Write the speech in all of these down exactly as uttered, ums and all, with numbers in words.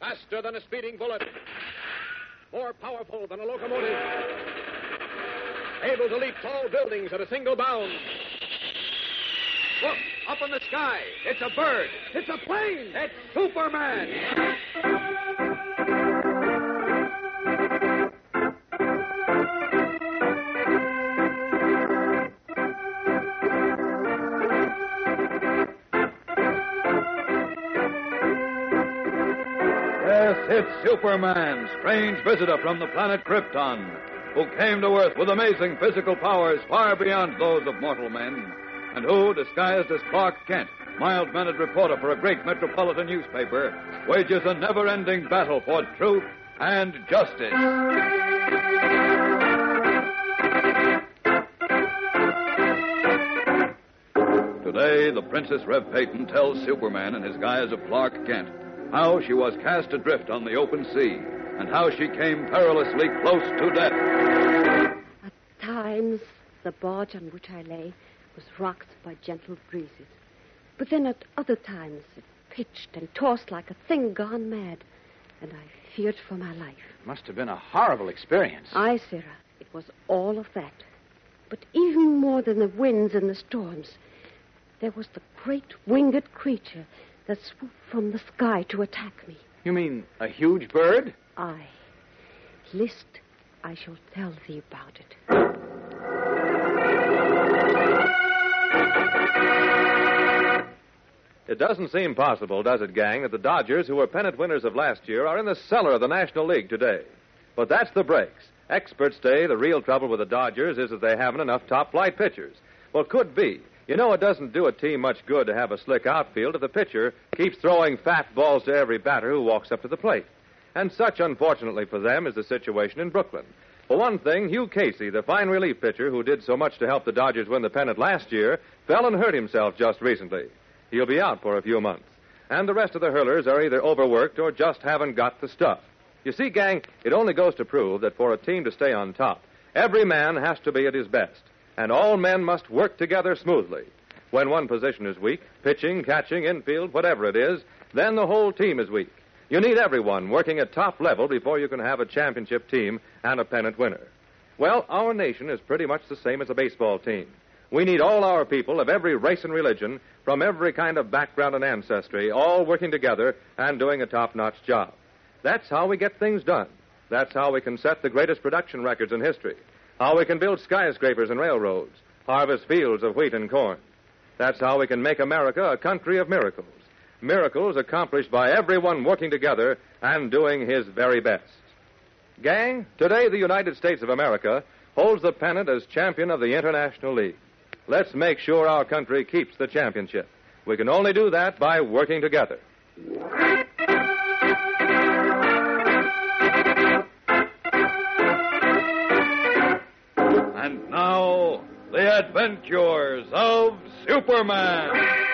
Faster than a speeding bullet. More powerful than a locomotive. Able to leap tall buildings at a single bound. Look, up in the sky. It's a bird. It's a plane. It's Superman. Yes, it's Superman, strange visitor from the planet Krypton, who came to Earth with amazing physical powers far beyond those of mortal men, and who, disguised as Clark Kent, mild-mannered reporter for a great metropolitan newspaper, wages a never-ending battle for truth and justice. Today, the Princess Rev Peyton tells Superman in his guise of Clark Kent how she was cast adrift on the open sea and how she came perilously close to death. At times, the barge on which I lay was rocked by gentle breezes. But then at other times, it pitched and tossed like a thing gone mad, and I feared for my life. Must have been a horrible experience. Aye, Sarah, it was all of that. But even more than the winds and the storms, there was the great winged creature that swooped from the sky to attack me. You mean a huge bird? Aye. List, I shall tell thee about it. It doesn't seem possible, does it, gang, that the Dodgers, who were pennant winners of last year, are in the cellar of the National League today. But that's the breaks. Experts say the real trouble with the Dodgers is that they haven't enough top-flight pitchers. Well, could be. You know, it doesn't do a team much good to have a slick outfield if the pitcher keeps throwing fat balls to every batter who walks up to the plate. And such, unfortunately for them, is the situation in Brooklyn. For one thing, Hugh Casey, the fine relief pitcher who did so much to help the Dodgers win the pennant last year, fell and hurt himself just recently. He'll be out for a few months. And the rest of the hurlers are either overworked or just haven't got the stuff. You see, gang, it only goes to prove that for a team to stay on top, every man has to be at his best. And all men must work together smoothly. When one position is weak, pitching, catching, infield, whatever it is, then the whole team is weak. You need everyone working at top level before you can have a championship team and a pennant winner. Well, our nation is pretty much the same as a baseball team. We need all our people of every race and religion, from every kind of background and ancestry, all working together and doing a top-notch job. That's how we get things done. That's how we can set the greatest production records in history. How we can build skyscrapers and railroads, harvest fields of wheat and corn. That's how we can make America a country of miracles. Miracles accomplished by everyone working together and doing his very best. Gang, today the United States of America holds the pennant as champion of the International League. Let's make sure our country keeps the championship. We can only do that by working together. And now, the adventures of Superman.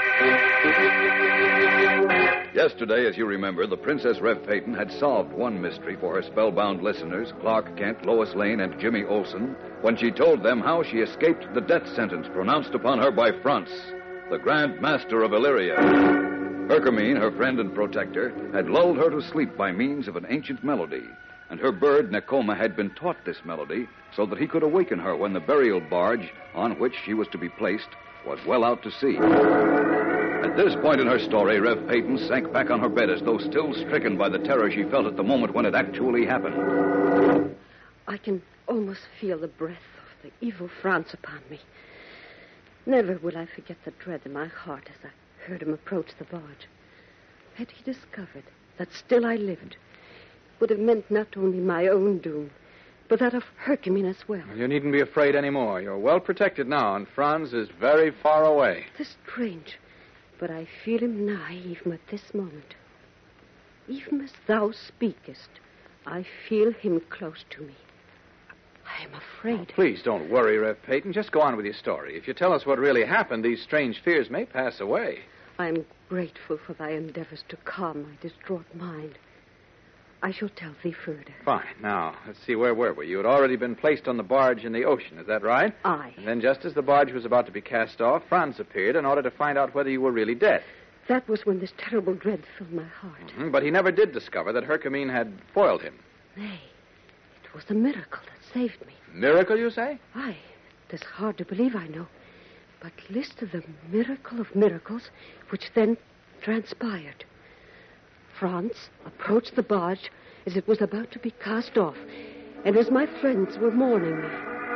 Yesterday, as you remember, the Princess Rev Peyton had solved one mystery for her spellbound listeners, Clark Kent, Lois Lane, and Jimmy Olsen, when she told them how she escaped the death sentence pronounced upon her by Franz, the Grand Master of Illyria. Hercamine, her friend and protector, had lulled her to sleep by means of an ancient melody, and her bird, Nekoma, had been taught this melody so that he could awaken her when the burial barge on which she was to be placed was well out to sea. At this point in her story, Rev Peyton sank back on her bed as though still stricken by the terror she felt at the moment when it actually happened. I can almost feel the breath of the evil Franz upon me. Never will I forget the dread in my heart as I heard him approach the barge. Had he discovered that still I lived, it would have meant not only my own doom, but that of Hercamine as well. You needn't be afraid anymore. You're well protected now, and Franz is very far away. It is strange, but I feel him nigh even at this moment. Even as thou speakest, I feel him close to me. I am afraid. Oh, please don't worry, Rev Peyton. Just go on with your story. If you tell us what really happened, these strange fears may pass away. I am grateful for thy endeavors to calm my distraught mind. I shall tell thee further. Fine. Now, let's see, where were we? You had already been placed on the barge in the ocean, is that right? Aye. And then just as the barge was about to be cast off, Franz appeared in order to find out whether you were really dead. that was when this terrible dread filled my heart. Mm-hmm, but he never did discover that Hercamine had foiled him. Nay, it was a miracle that saved me. Miracle, you say? Aye, it is hard to believe, I know. But listen to the miracle of miracles which then transpired. Franz approached the barge as it was about to be cast off, and as my friends were mourning me.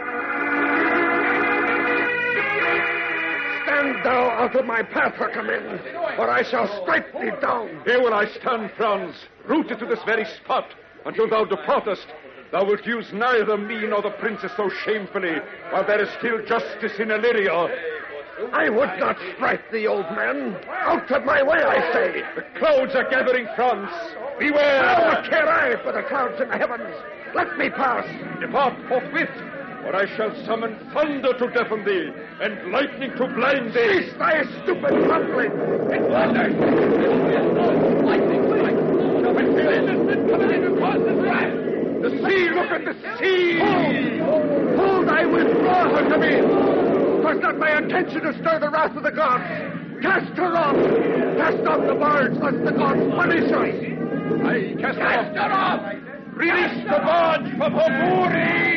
Stand thou out of my path, Hercamine, or I shall strike thee down. Here will I stand, Franz, rooted to this very spot, until thou departest. Thou wilt use neither me nor the princess so shamefully, while there is still justice in Illyria. I would not strike thee, old man. Out of my way, I say. The clouds are gathering, Franz. Beware! Now, what care I for the clouds in the heavens? Let me pass. Depart forthwith, or I shall summon thunder to deafen thee, and lightning to blind thee. Cease thy stupid mumbling. It's thunder! Lightning! The sea! Look at the sea! Hold! Hold! I withdraw, Hercamine. 'Twas not my intention to stir the wrath of the gods. Cast her off! Cast off the barge, lest the gods punish us! Aye, cast, cast her off! off. Release the barge from her mooring!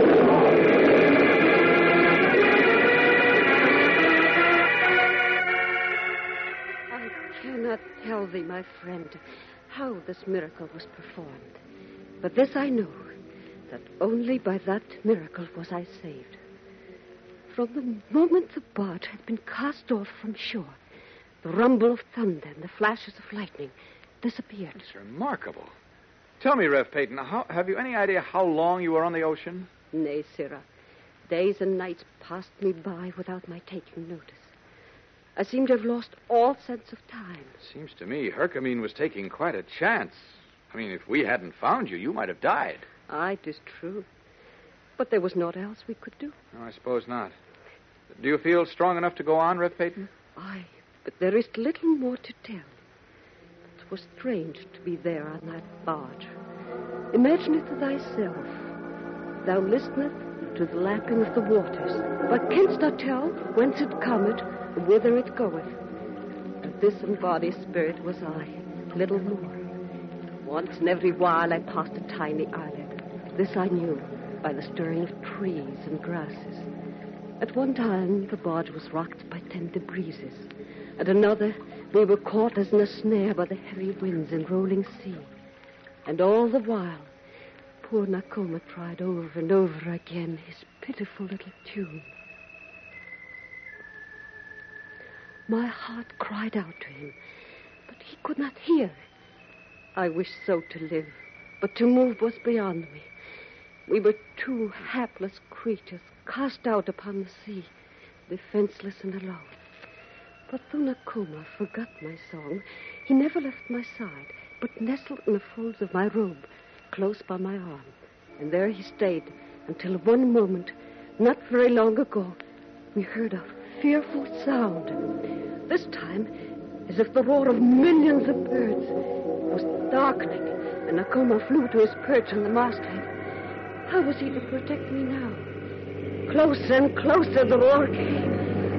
I cannot tell thee, my friend, how this miracle was performed. But this I know, that only by that miracle was I saved. From the moment the barge had been cast off from shore, the rumble of thunder and the flashes of lightning disappeared. It's remarkable. Tell me, Rev Peyton, how, have you any idea how long you were on the ocean? Nay, Sirrah. Days and nights passed me by without my taking notice. I seemed to have lost all sense of time. Seems to me Hercamine was taking quite a chance. I mean, if we hadn't found you, you might have died. Aye, 'tis true. But there was naught else we could do. No, I suppose not. Do you feel strong enough to go on, Rev Peyton? Aye, but there is little more to tell. It was strange to be there on that barge. Imagine it to thyself. Thou listenest to the lapping of the waters, but canst not tell whence it cometh, or whither it goeth. And this embodied spirit was I, little more. Once in every while I passed a tiny islet. This I knew by the stirring of trees and grasses. At one time, the barge was rocked by tender breezes. At another, we were caught as in a snare by the heavy winds and rolling sea. And all the while, poor Nakoma tried over and over again his pitiful little tune. My heart cried out to him, but he could not hear. I wished so to live, but to move was beyond me. We were two hapless creatures cast out upon the sea, defenseless and alone. But though Nakoma forgot my song, he never left my side, but nestled in the folds of my robe, close by my arm. And there he stayed until one moment, not very long ago, we heard a fearful sound. This time, as if the roar of millions of birds. It was darkening, and Nakoma flew to his perch on the masthead. How was he to protect me now? Closer and closer the roar came.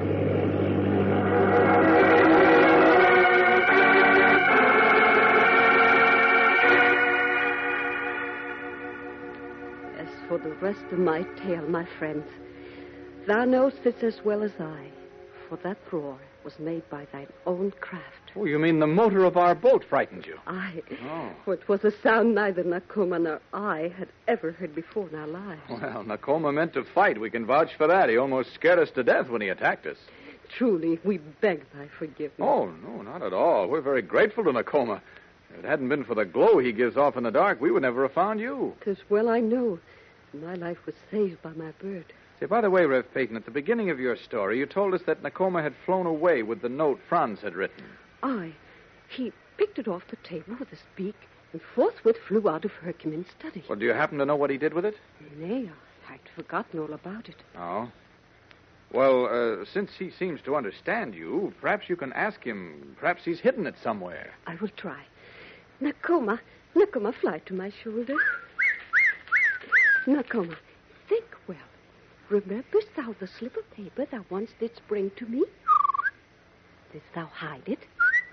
As for the rest of my tale, my friends, thou knowest this as well as I, for that roar was made by thine own craft. Oh, you mean the motor of our boat frightened you? Aye. Oh. For it was a sound neither Nakoma nor I had ever heard before in our lives. Well, Nakoma meant to fight. We can vouch for that. He almost scared us to death when he attacked us. Truly, we beg thy forgiveness. Oh, no, not at all. We're very grateful to Nakoma. If it hadn't been for the glow he gives off in the dark, we would never have found you. 'Tis well I know. My life was saved by my bird. Say, by the way, Rev Peyton, at the beginning of your story, you told us that Nakoma had flown away with the note Franz had written. Aye. He picked it off the table with his beak and forthwith flew out of Hercamine's study. Well, do you happen to know what he did with it? Nay, I'd forgotten all about it. Oh? Well, uh, since he seems to understand you, perhaps you can ask him. Perhaps he's hidden it somewhere. I will try. Nakoma, Nakoma, fly to my shoulder. Nakoma, think well. Rememberest thou the slip of paper thou once didst bring to me? Didst thou hide it?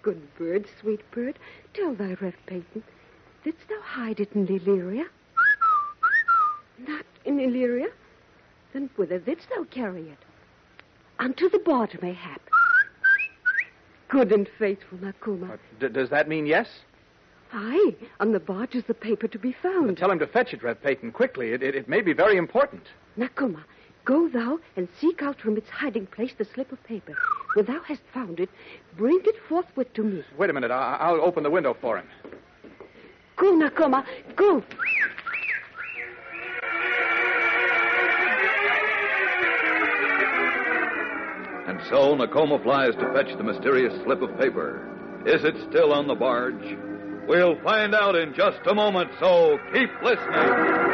Good bird, sweet bird, tell thy Rev Peyton, didst thou hide it in Illyria? Not in Illyria? Then whither didst thou carry it? Unto the border, mayhap. Good and faithful, Nakuma. Uh, d- does that mean yes? Aye, on the barge is the paper to be found. Well, tell him to fetch it, Rev Peyton, quickly. It, it, it may be very important. Nakuma, go thou and seek out from its hiding place the slip of paper. When thou hast found it, bring it forthwith to me. Wait a minute. I- I'll open the window for him. Go, Nakuma, go. And so Nakoma flies to fetch the mysterious slip of paper. Is it still on the barge? We'll find out in just a moment, so keep listening.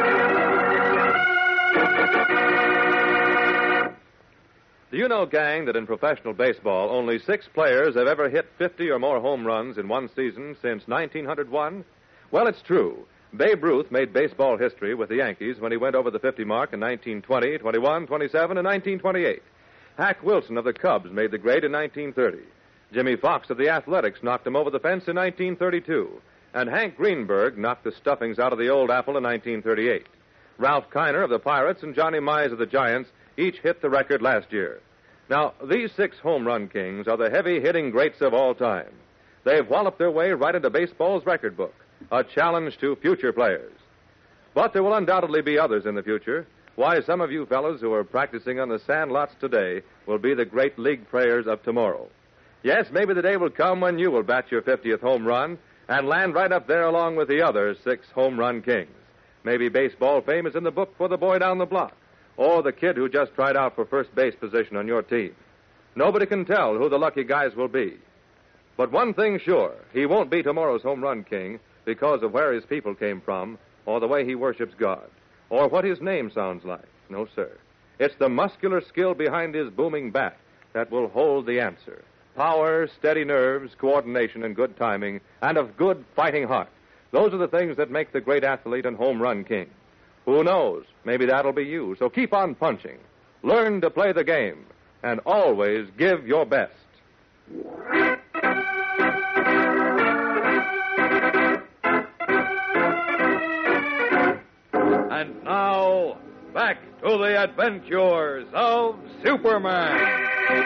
Do you know, gang, that in professional baseball, only six players have ever hit fifty or more home runs in one season since nineteen oh one? Well, it's true. Babe Ruth made baseball history with the Yankees when he went over the fifty mark in nineteen twenty, twenty-one, twenty-seven, and nineteen twenty-eight. Hack Wilson of the Cubs made the grade in nineteen thirty. Jimmy Fox of the Athletics knocked him over the fence in nineteen thirty-two. And Hank Greenberg knocked the stuffings out of the old apple in nineteen thirty-eight. Ralph Kiner of the Pirates and Johnny Mize of the Giants each hit the record last year. Now, these six home run kings are the heavy-hitting greats of all time. They've walloped their way right into baseball's record book, a challenge to future players. But there will undoubtedly be others in the future. Why, some of you fellows who are practicing on the sand lots today will be the great league players of tomorrow. Yes, maybe the day will come when you will bat your fiftieth home run and land right up there along with the other six home run kings. Maybe baseball fame is in the book for the boy down the block, or the kid who just tried out for first base position on your team. Nobody can tell who the lucky guys will be. But one thing's sure, he won't be tomorrow's home run king because of where his people came from, or the way he worships God, or what his name sounds like. No, sir. It's the muscular skill behind his booming bat that will hold the answer. Power, steady nerves, coordination, and good timing, and of good fighting heart. Those are the things that make the great athlete and home run king. Who knows? Maybe that'll be you. So keep on punching. Learn to play the game. And always give your best. And now, back to the adventures of Superman.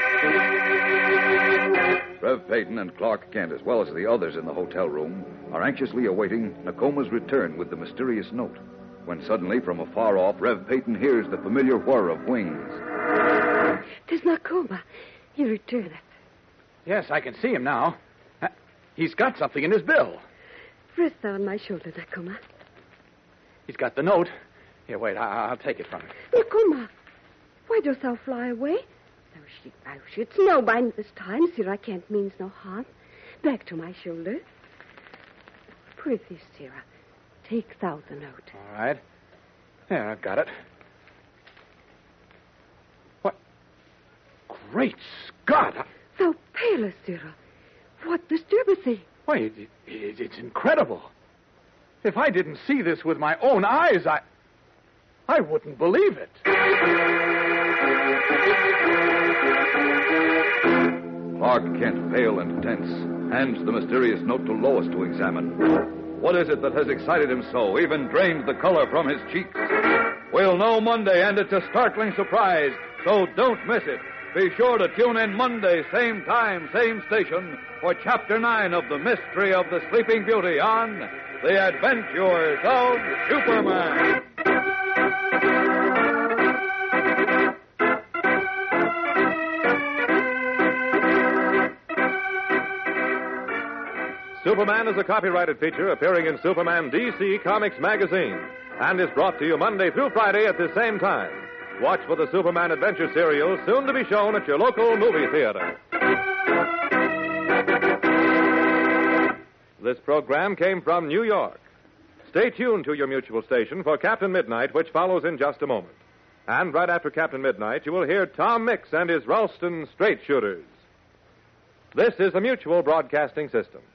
Rev Peyton and Clark Kent, as well as the others in the hotel room, are anxiously awaiting Nakoma's return with the mysterious note. When suddenly, from afar off, Rev Peyton hears the familiar whir of wings. 'Tis Nakoma. He returneth. Yes, I can see him now. Uh, he's got something in his bill. Rest thou on my shoulder, Nakoma. He's got the note. Here, wait, I- I'll take it from him. Nakoma, why dost thou fly away? Thou, she- thou shouldst know by this time, Sarah Kent means no harm. Back to my shoulder. Prithee, Sarah, take thou the note. All right. Yeah, I've got it. What? Great Scott! I- Thou palest, Sarah. What disturbeth thee? Why, it, it, it's incredible. If I didn't see this with my own eyes, I... I wouldn't believe it. Clark Kent, pale and tense, hands the mysterious note to Lois to examine. What is it that has excited him so, even drained the color from his cheeks? We'll know Monday, and it's a startling surprise, so don't miss it. Be sure to tune in Monday, same time, same station, for Chapter nine of The Mystery of the Sleeping Beauty on The Adventures of Superman. Superman is a copyrighted feature appearing in Superman D C Comics magazine and is brought to you Monday through Friday at the same time. Watch for the Superman Adventure serial, soon to be shown at your local movie theater. This program came from New York. Stay tuned to your mutual station for Captain Midnight, which follows in just a moment. And right after Captain Midnight, you will hear Tom Mix and his Ralston Straight Shooters. This is the Mutual Broadcasting System.